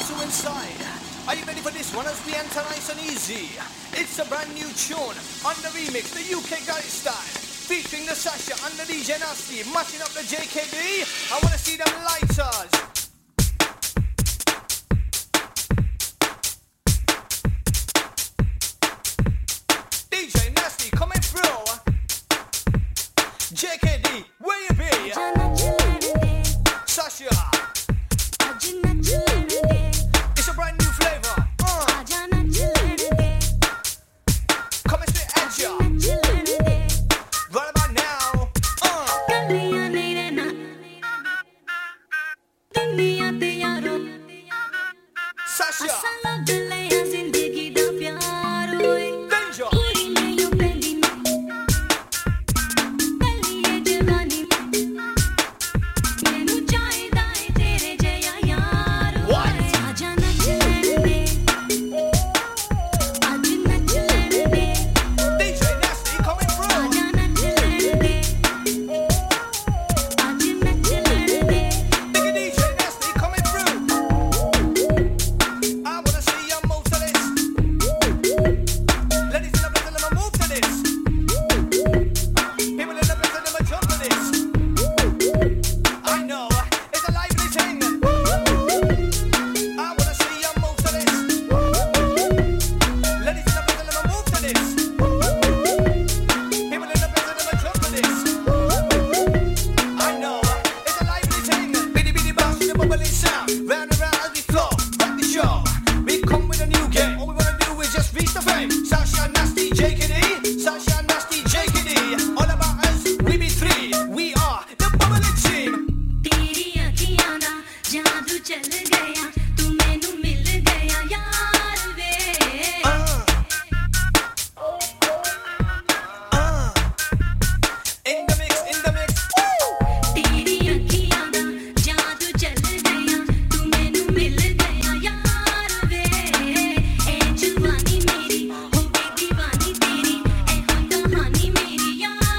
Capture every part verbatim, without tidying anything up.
so inside. Are you ready for this one as we enter nice and easy? It's a brand new tune on the remix, the U K Garage style, featuring the Sasha and the D J Nasty, matching up the J K D. I wanna see them lighters. D J Nasty coming through. J K D, where you be? Sasha. It's a brand new flavor. Uh. Coming straight at ya. Right about now. Uh. Sasha. Danger.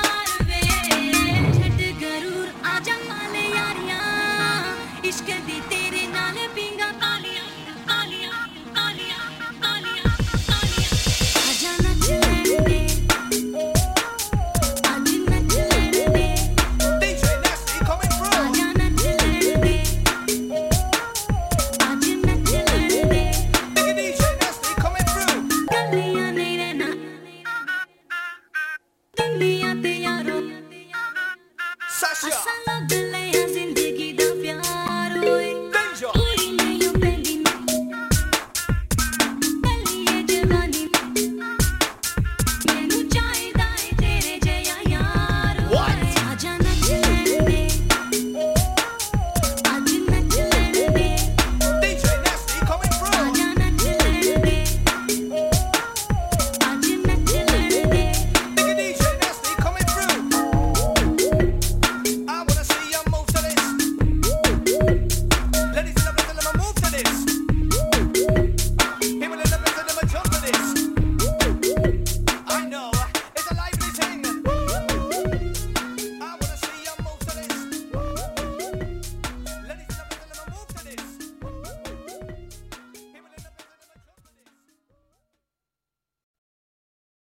इश्क दी